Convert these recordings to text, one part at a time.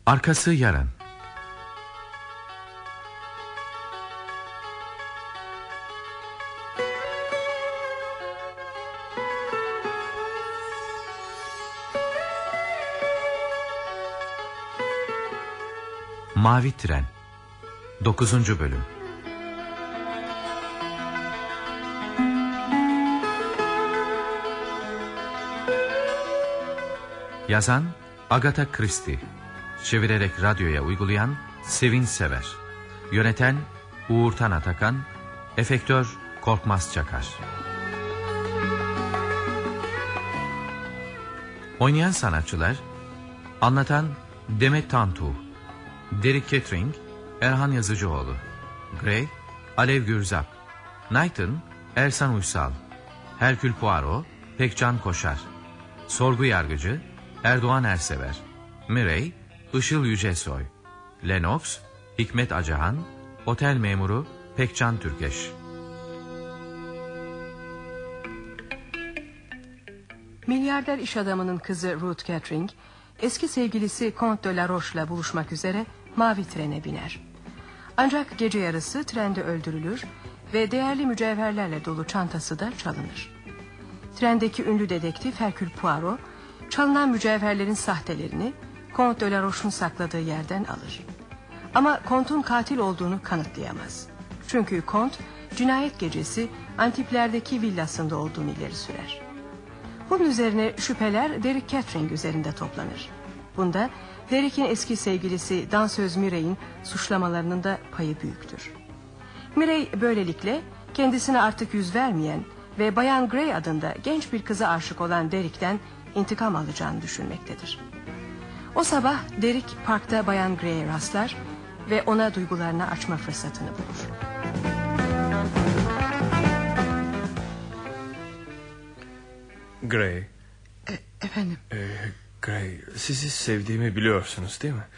Arkası yarın. Mavi Tren 9. Bölüm. Yazan Agatha Christie, çevirerek radyoya uygulayan Sevin Sever, yöneten Uğurtan Atakan, efektör Korkmaz Çakar. Oynayan sanatçılar: anlatan Demet Tantuğ, Derek Kettering, Erhan Yazıcıoğlu, Gray, Alev Gürzap, Knighton, Ersan Uysal, Herkül Poirot, Pekcan Koşar, Sorgu Yargıcı, Erdoğan Ersever, Mirey, Işıl Yücesoy, Lennox, Hikmet Acahan, Otel Memuru, Pekcan Türkeş. Milyarder iş adamının kızı Ruth Kettering, eski sevgilisi Comte de la Roche'la buluşmak üzere mavi trene biner. Ancak gece yarısı trende öldürülür ve değerli mücevherlerle dolu çantası da çalınır. Trendeki ünlü dedektif Herkül Poirot, çalınan mücevherlerin sahtelerini Comte de la Roche'un sakladığı yerden alır. Ama Comte'un katil olduğunu kanıtlayamaz. Çünkü Comte, cinayet gecesi Antipler'deki villasında olduğunu ileri sürer. Bunun üzerine şüpheler Derek Kettering üzerinde toplanır. Bunda Derek'in eski sevgilisi dansöz Mirey'in suçlamalarının da payı büyüktür. Mirey böylelikle kendisine artık yüz vermeyen ve Bayan Gray adında genç bir kıza aşık olan Derek'ten intikam alacağını düşünmektedir. O sabah Derek parkta Bayan Gray'e rastlar ve ona duygularını açma fırsatını bulur. Gray. Efendim? Gray, sizi sevdiğimi biliyorsunuz değil mi?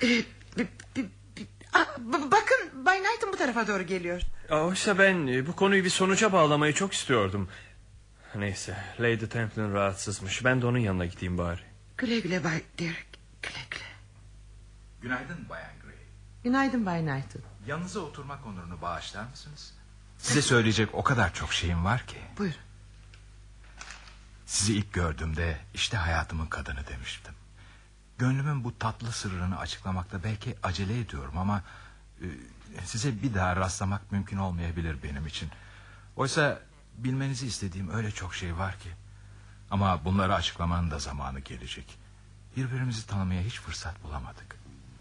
Bakın, Bay Knighton bu tarafa doğru geliyor. Oysa ben bu konuyu bir sonuca bağlamayı çok istiyordum. Neyse, Lady Templeton rahatsızmış. Ben de onun yanına gideyim bari. Güle güle Bay Derek, güle güle. Günaydın Bayan Gray. Günaydın Bay Knighton. Yanınıza oturmak onurunu bağışlar mısınız? Size söyleyecek o kadar çok şeyim var ki. Buyurun. Sizi ilk gördüğümde işte hayatımın kadını demiştim. Gönlümün bu tatlı sırrını açıklamakta belki acele ediyorum ama size bir daha rastlamak mümkün olmayabilir benim için. Oysa bilmenizi istediğim öyle çok şey var ki. Ama bunları açıklamanın da zamanı gelecek. Birbirimizi tanımaya hiç fırsat bulamadık.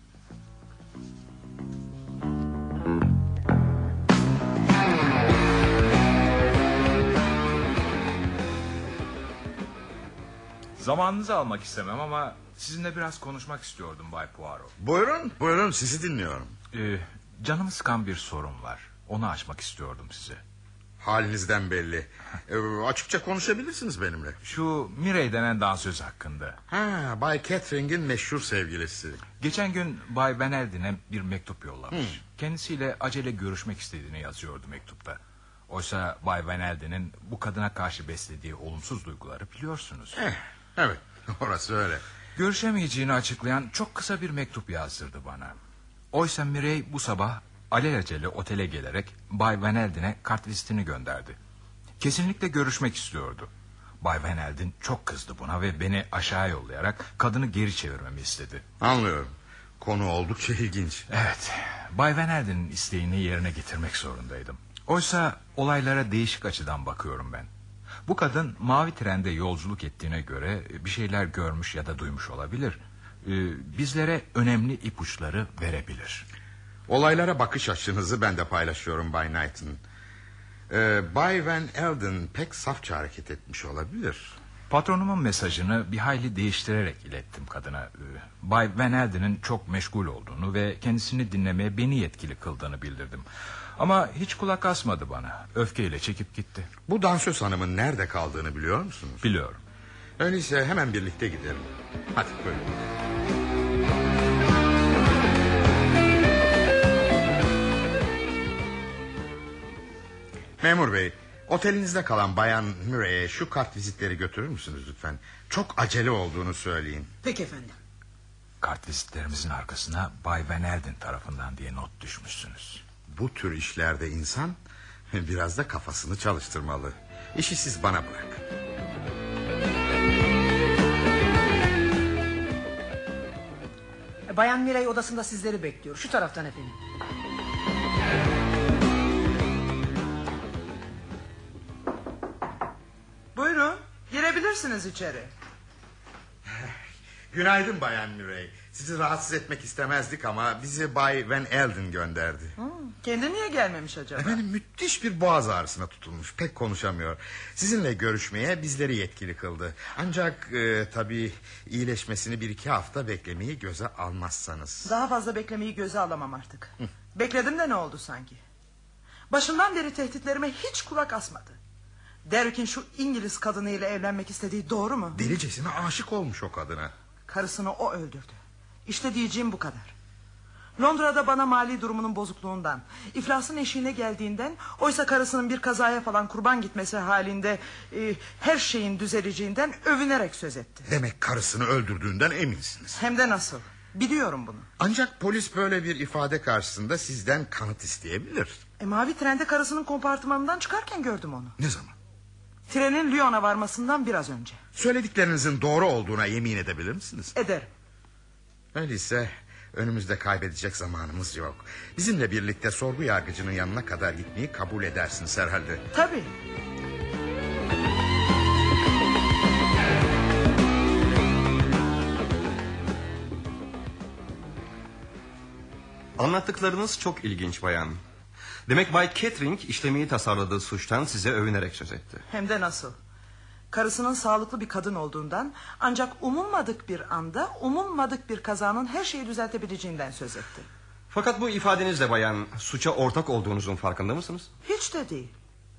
Zamanınızı almak istemem ama sizinle biraz konuşmak istiyordum Bay Poirot. Buyurun, buyurun, sizi dinliyorum. Canımı sıkan bir sorun var. Onu açmak istiyordum size. Halinizden belli. Açıkça konuşabilirsiniz benimle. Şu Mirey denen dansöz hakkında. Bay Kettering'in meşhur sevgilisi. Geçen gün Bay Van Elden'e bir mektup yollamış. Kendisiyle acele görüşmek istediğini yazıyordu mektupta. Oysa Bay Van Elden'in bu kadına karşı beslediği olumsuz duyguları biliyorsunuz. Evet, orası öyle. Görüşemeyeceğini açıklayan çok kısa bir mektup yazdırdı bana. Oysa Mirey bu sabah alelacele otele gelerek Bay Van Elden'e kartvizitini gönderdi. Kesinlikle görüşmek istiyordu. Bay Van Elden çok kızdı buna ve beni aşağı yollayarak kadını geri çevirmemi istedi. Anlıyorum. Konu oldukça ilginç. Evet, Bay Van Elden'in isteğini yerine getirmek zorundaydım. Oysa olaylara değişik açıdan bakıyorum ben. Bu kadın mavi trende yolculuk ettiğine göre bir şeyler görmüş ya da duymuş olabilir. Bizlere önemli ipuçları verebilir. Olaylara bakış açınızı ben de paylaşıyorum Bay Knighton. Bay Van Elden pek safça hareket etmiş olabilir. Patronumun mesajını bir hayli değiştirerek ilettim kadına. Bay Van Elden'in çok meşgul olduğunu ve kendisini dinlemeye beni yetkili kıldığını bildirdim. Ama hiç kulak asmadı bana. Öfkeyle çekip gitti. Bu dansöz hanımın nerede kaldığını biliyor musunuz? Biliyorum. Öyleyse hemen birlikte gidelim. Hadi buyurun. Memur bey, otelinizde kalan Bayan Murray'e şu kartvizitleri götürür müsünüz lütfen? Çok acele olduğunu söyleyin. Peki efendim. kartvizitlerimizin arkasına Bay Van Elden tarafından diye not düşmüşsünüz. Bu tür işlerde insan biraz da kafasını çalıştırmalı. İşi siz bana bırakın. Bayan Mirey odasında sizleri bekliyor. Şu taraftan efendim. Buyurun, girebilirsiniz içeri. Günaydın Bayan Murray. Sizi rahatsız etmek istemezdik ama bizi Bay Van Elden gönderdi. Kendi niye gelmemiş acaba? Efendim müthiş bir boğaz ağrısına tutulmuş. Pek konuşamıyor. Sizinle görüşmeye bizleri yetkili kıldı. Ancak tabii iyileşmesini 1-2 hafta beklemeyi göze almazsanız. Daha fazla beklemeyi göze alamam artık. Bekledim de ne oldu sanki? Başından beri tehditlerime hiç kulak asmadı. Derrick'in şu İngiliz kadınıyla evlenmek istediği doğru mu? Delicesine aşık olmuş o kadına. Karısını o öldürdü. İşte diyeceğim bu kadar. Londra'da bana mali durumunun bozukluğundan, iflasın eşiğine geldiğinden, oysa karısının bir kazaya falan kurban gitmesi halinde her şeyin düzeleceğinden övünerek söz etti. Demek karısını öldürdüğünden eminsiniz. Hem de nasıl? Biliyorum bunu. Ancak polis böyle bir ifade karşısında sizden kanıt isteyebilir. Mavi trende karısının kompartımanından çıkarken gördüm onu. Ne zaman? Trenin Lyon'a varmasından biraz önce. Söylediklerinizin doğru olduğuna yemin edebilir misiniz? Ederim. Öyleyse önümüzde kaybedecek zamanımız yok. Bizimle birlikte sorgu yargıcının yanına kadar gitmeyi kabul edersiniz herhalde. Tabii. Anlattıklarınız çok ilginç bayan. Demek Bay Kettering işlemeyi tasarladığı suçtan size övünerek söz etti. Hem de nasıl? Karısının sağlıklı bir kadın olduğundan, ancak umulmadık bir anda umulmadık bir kazanın her şeyi düzeltebileceğinden söz etti. Fakat bu ifadenizle bayan suça ortak olduğunuzun farkında mısınız? Hiç de değil.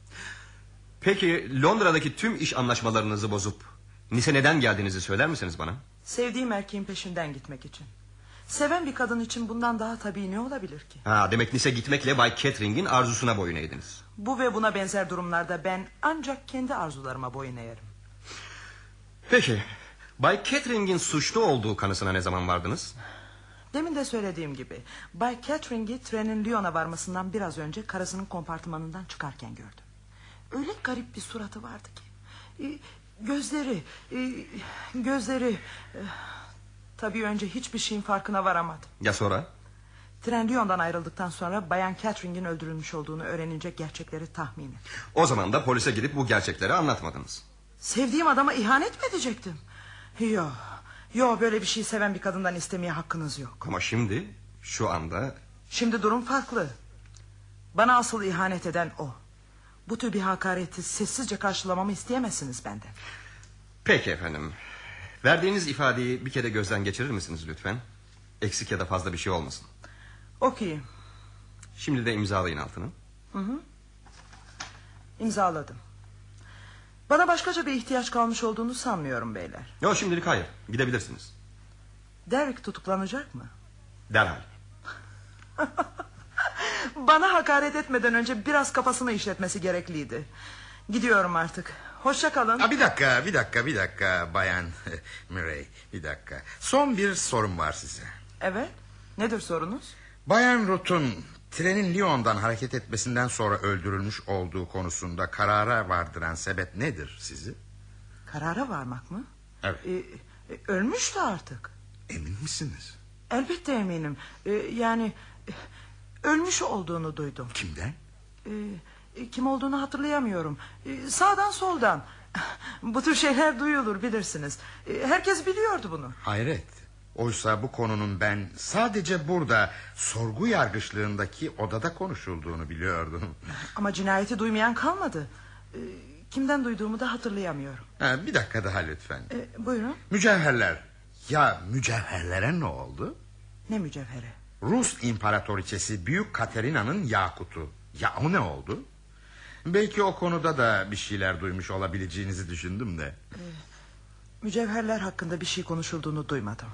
Peki Londra'daki tüm iş anlaşmalarınızı bozup Nice neden geldiğinizi söyler misiniz bana? Sevdiğim erkeğin peşinden gitmek için. Seven bir kadın için bundan daha tabii ne olabilir ki? Demek Nice gitmekle Bay Kettering'in arzusuna boyun eğdiniz. Bu ve buna benzer durumlarda ben ancak kendi arzularıma boyun eğerim. Peki Bay Kettering'in suçlu olduğu kanısına ne zaman vardınız? Demin de söylediğim gibi Bay Kettering'i trenin Lyon'a varmasından biraz önce karısının kompartımanından çıkarken gördüm. Öyle garip bir suratı vardı ki. Gözleri... Tabii önce hiçbir şeyin farkına varamadım. Ya sonra? Tren Lyon'dan ayrıldıktan sonra Bayan Kettering'in öldürülmüş olduğunu öğrenince gerçekleri tahmin ettim. O zaman da polise gidip bu gerçekleri anlatmadınız. Sevdiğim adama ihanet mi edecektim? Yok, böyle bir şey seven bir kadından istemeye hakkınız yok. Ama şimdi, şu anda... Şimdi durum farklı. Bana asıl ihanet eden o. Bu tür bir hakareti sessizce karşılamamı isteyemezsiniz benden. Peki efendim. Verdiğiniz ifadeyi bir kere gözden geçirir misiniz lütfen? Eksik ya da fazla bir şey olmasın. Okuyayım. Şimdi de imzalayın altını. İmzaladım. Bana başkaca bir ihtiyaç kalmış olduğunu sanmıyorum beyler. Yok, şimdilik hayır. Gidebilirsiniz. Derrick tutuklanacak mı? Derhal. Bana hakaret etmeden önce biraz kafasını işletmesi gerekliydi. Gidiyorum artık. Hoşça kalın. Bir dakika Bayan Murray, bir dakika. Son bir sorum var size. Evet. Nedir sorunuz? Bayan Ruth'un trenin Lyon'dan hareket etmesinden sonra öldürülmüş olduğu konusunda karara vardıran sebep nedir sizi? Karara varmak mı? Evet. Ölmüştü artık. Emin misiniz? Elbette eminim. Ölmüş olduğunu duydum. Kimden? Kim olduğunu hatırlayamıyorum. Sağdan soldan. Bu tür şeyler duyulur, bilirsiniz. Herkes biliyordu bunu. Hayret. Oysa bu konunun ben sadece burada sorgu yargıçlığındaki odada konuşulduğunu biliyordum. Ama cinayeti duymayan kalmadı. Kimden duyduğumu da hatırlayamıyorum. Bir dakika daha lütfen. Buyurun. Mücevherler. Ya mücevherlere ne oldu? Ne mücevheri? Rus imparatoriçesi Büyük Katerina'nın yakutu. Ya o ne oldu? Belki o konuda da bir şeyler duymuş olabileceğinizi düşündüm de. Mücevherler hakkında bir şey konuşulduğunu duymadım.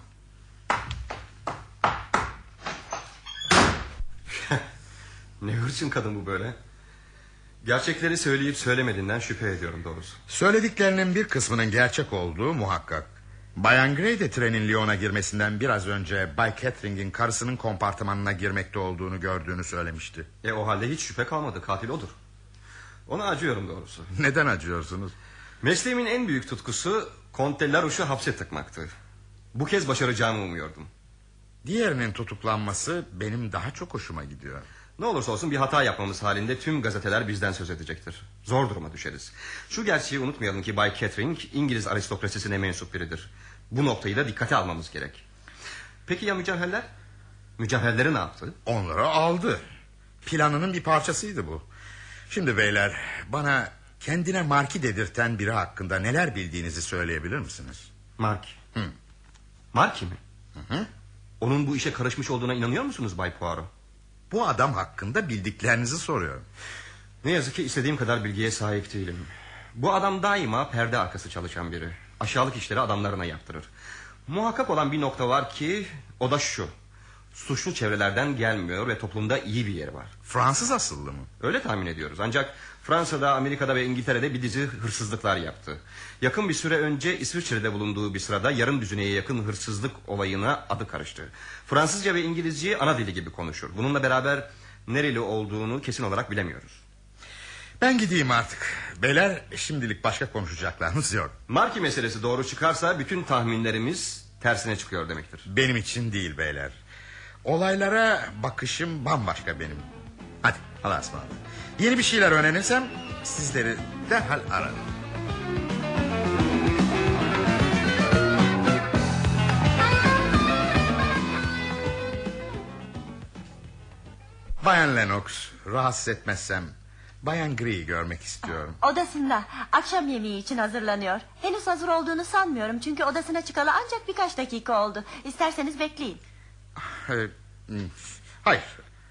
Ne hırçın kadın bu böyle. Gerçekleri söyleyip söylemediğinden şüphe ediyorum doğrusu. Söylediklerinin bir kısmının gerçek olduğu muhakkak. Bayan Gray de trenin Lyon'a girmesinden biraz önce Bay Catering'in karısının kompartımanına girmekte olduğunu gördüğünü söylemişti. O halde hiç şüphe kalmadı, katil odur. Ona acıyorum doğrusu. Neden acıyorsunuz? Mesleğimin en büyük tutkusu Comte Larouche'u hapse tıkmaktı. Bu kez başaracağımı umuyordum. Diğerinin tutuklanması benim daha çok hoşuma gidiyor. Ne olursa olsun bir hata yapmamız halinde tüm gazeteler bizden söz edecektir. Zor duruma düşeriz. Şu gerçeği unutmayalım ki Bay Catering İngiliz aristokrasisine mensup biridir. Bu noktayı da dikkate almamız gerek. Peki ya mücevherler? Mücevherleri ne yaptı? Onları aldı. Planının bir parçasıydı bu. Şimdi beyler, bana kendine Marki dedirten biri hakkında neler bildiğinizi söyleyebilir misiniz? Marki. Marki mi? Hı. Onun bu işe karışmış olduğuna inanıyor musunuz Bay Poirot? Bu adam hakkında bildiklerinizi soruyorum. Ne yazık ki istediğim kadar bilgiye sahip değilim. Bu adam daima perde arkası çalışan biri. Aşağılık işleri adamlarına yaptırır. Muhakkak olan bir nokta var ki o da şu: suçlu çevrelerden gelmiyor ve toplumda iyi bir yeri var. Fransız asıllı mı? Öyle tahmin ediyoruz. Ancak Fransa'da, Amerika'da ve İngiltere'de bir dizi hırsızlıklar yaptı. Yakın bir süre önce İsviçre'de bulunduğu bir sırada yarım düzineye yakın hırsızlık olayına adı karıştı. Fransızca ve İngilizceyi ana dili gibi konuşur. Bununla beraber nereli olduğunu kesin olarak bilemiyoruz. Ben gideyim artık. Beyler, şimdilik başka konuşacaklarımız yok. Marki meselesi doğru çıkarsa bütün tahminlerimiz tersine çıkıyor demektir. Benim için değil beyler. Olaylara bakışım bambaşka benim. Hadi Allah'a ısmarladık. Yeni bir şeyler öğrenirsem sizleri derhal ararım. Bayan Lennox, rahatsız etmezsem Bayan Grey'i görmek istiyorum. Odasında, akşam yemeği için hazırlanıyor. Henüz hazır olduğunu sanmıyorum, çünkü odasına çıkalı ancak birkaç dakika oldu. İsterseniz bekleyin. Hayır.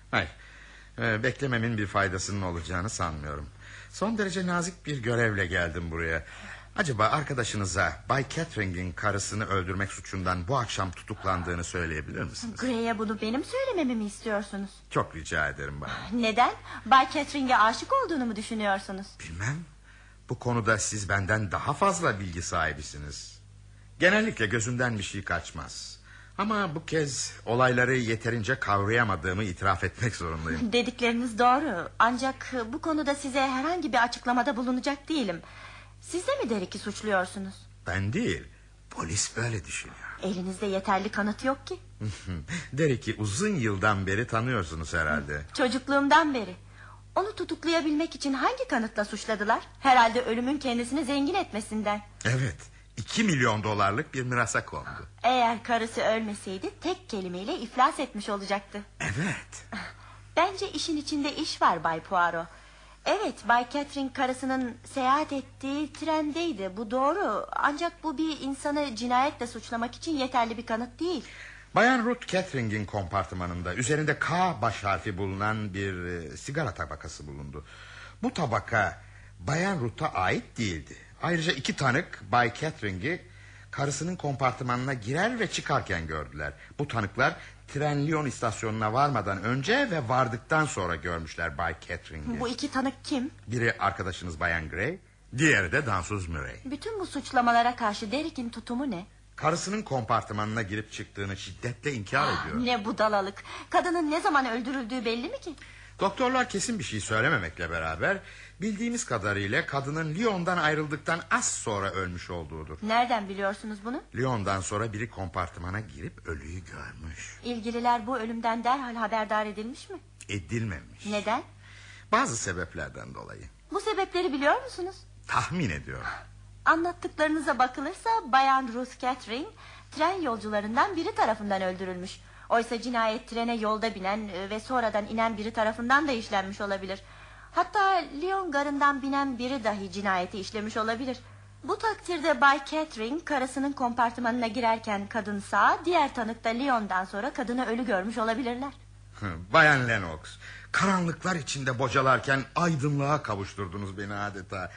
Beklememin bir faydasının olacağını sanmıyorum. Son derece nazik bir görevle geldim buraya. Acaba arkadaşınıza Bay Catering'in karısını öldürmek suçundan bu akşam tutuklandığını söyleyebilir misiniz? Grey'e bunu benim söylememi mi istiyorsunuz? Çok rica ederim bayan. Neden? Bay Catering'e aşık olduğunu mu düşünüyorsunuz? Bilmem. Bu konuda siz benden daha fazla bilgi sahibisiniz. Genellikle gözümden bir şey kaçmaz. Ama bu kez olayları yeterince kavrayamadığımı itiraf etmek zorundayım. Dedikleriniz doğru. Ancak bu konuda size herhangi bir açıklamada bulunacak değilim. Siz de mi Derek'i suçluyorsunuz? Ben değil. Polis böyle düşünüyor. Elinizde yeterli kanıt yok ki. Derek'i uzun yıldan beri tanıyorsunuz herhalde. Çocukluğumdan beri. Onu tutuklayabilmek için hangi kanıtla suçladılar? Herhalde ölümün kendisini zengin etmesinden. Evet. 2 milyon dolarlık bir mirasa kondu. Eğer karısı ölmeseydi tek kelimeyle iflas etmiş olacaktı. Evet. Bence işin içinde iş var Bay Poirot. Evet, Bay Catering karısının seyahat ettiği trendeydi, bu doğru. Ancak bu bir insanı cinayetle suçlamak için yeterli bir kanıt değil. Bayan Ruth Catering'in kompartımanında üzerinde K baş harfi bulunan bir sigara tabakası bulundu. Bu tabaka Bayan Ruth'a ait değildi. Ayrıca 2 tanık Bay Catering'i karısının kompartımanına girer ve çıkarken gördüler. Bu tanıklar tren Lyon istasyonuna varmadan önce ve vardıktan sonra görmüşler Bay Catering'i. Bu 2 tanık kim? Biri arkadaşınız Bayan Gray, diğeri de dansöz Murray. Bütün bu suçlamalara karşı Derek'in tutumu ne? Karısının kompartımanına girip çıktığını şiddetle inkar ediyor. Ne budalalık. Kadının ne zaman öldürüldüğü belli mi ki? Doktorlar kesin bir şey söylememekle beraber bildiğimiz kadarıyla kadının Lyon'dan ayrıldıktan az sonra ölmüş olduğudur. Nereden biliyorsunuz bunu? Lyon'dan sonra biri kompartımana girip ölüyü görmüş. İlgililer bu ölümden derhal haberdar edilmiş mi? Edilmemiş. Neden? Bazı sebeplerden dolayı. Bu sebepleri biliyor musunuz? Tahmin ediyorum. Anlattıklarınıza bakılırsa Bayan Ruth Catering tren yolcularından biri tarafından öldürülmüş. Oysa cinayet trene yolda binen ve sonradan inen biri tarafından da işlenmiş olabilir. Hatta Lyon garından binen biri dahi cinayeti işlemiş olabilir. Bu takdirde Bay Catering karısının kompartımanına girerken kadın sağ, diğer tanık da Lyon'dan sonra kadını ölü görmüş olabilirler. Bayan Lennox, karanlıklar içinde bocalarken aydınlığa kavuşturdunuz beni adeta.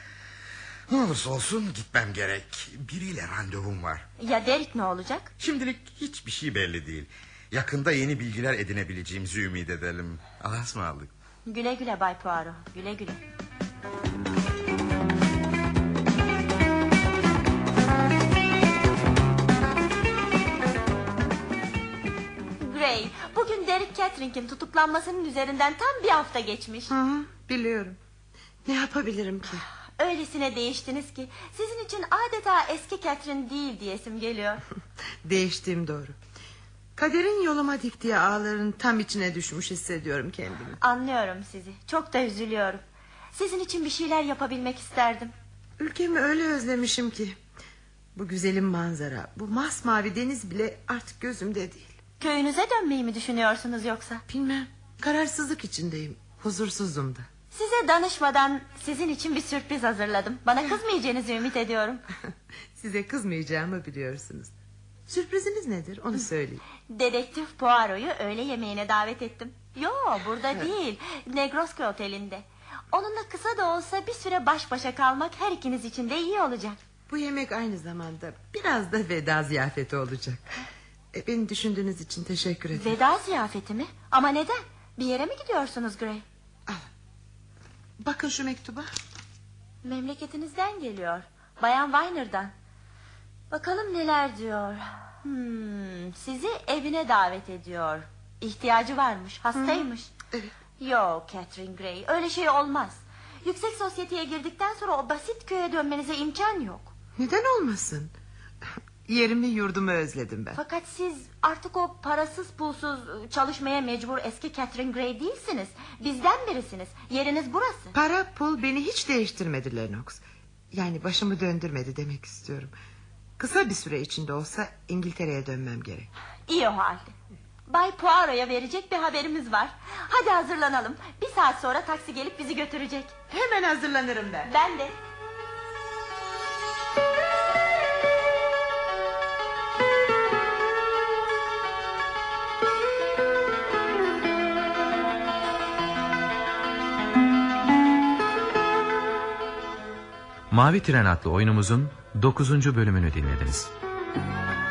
Ne olursa olsun gitmem gerek. Biriyle randevum var. Ya Derek ne olacak? Şimdilik hiçbir şey belli değil. Yakında yeni bilgiler edinebileceğimizi ümit edelim. Allah'a ısmarladık. Güle güle Bay Poirot, güle güle. Bugün Derek Catering'in tutuklanmasının üzerinden tam bir hafta geçmiş. Biliyorum. Ne yapabilirim ki? Öylesine değiştiniz ki sizin için adeta eski Catherine değil diyesim geliyor. Değiştiğim doğru. Kaderin yoluma diktiği ağların tam içine düşmüş hissediyorum kendimi. Anlıyorum sizi. Çok da üzülüyorum. Sizin için bir şeyler yapabilmek isterdim. Ülkemi öyle özlemişim ki. Bu güzelim manzara, bu masmavi deniz bile artık gözümde değil. Köyünüze dönmeyi mi düşünüyorsunuz yoksa? Bilmem. Kararsızlık içindeyim. Huzursuzum da. Size danışmadan sizin için bir sürpriz hazırladım. Bana kızmayacağınızı ümit ediyorum. Size kızmayacağımı biliyorsunuz. Sürpriziniz nedir onu söyleyin. Dedektif Poirot'u öğle yemeğine davet ettim. Yo, burada değil, Negroski Oteli'nde. Onunla kısa da olsa bir süre baş başa kalmak her ikiniz için de iyi olacak. Bu yemek aynı zamanda biraz da veda ziyafeti olacak. Beni düşündüğünüz için teşekkür ederim. Veda ziyafeti mi? Ama neden? Bir yere mi gidiyorsunuz Gray? Bakın şu mektuba. Memleketinizden geliyor. Bayan Weiner'dan. Bakalım neler diyor. Sizi evine davet ediyor. İhtiyacı varmış, hastaymış. Evet. Yok Catherine Gray, öyle şey olmaz. Yüksek sosyeteye girdikten sonra o basit köye dönmenize imkan yok. Neden olmasın? Yerimi yurdumu özledim ben. Fakat siz artık o parasız pulsuz çalışmaya mecbur eski Catherine Gray değilsiniz. Bizden birisiniz. Yeriniz burası. Para pul beni hiç değiştirmedi Lennox. Yani başımı döndürmedi demek istiyorum. Kısa bir süre içinde olsa İngiltere'ye dönmem gerek. İyi o halde. Bay Poirot'a verecek bir haberimiz var. Hadi hazırlanalım. Bir saat sonra taksi gelip bizi götürecek. Hemen hazırlanırım ben. Ben de. Mavi Tren adlı oyunumuzun 9. bölümünü dinlediniz.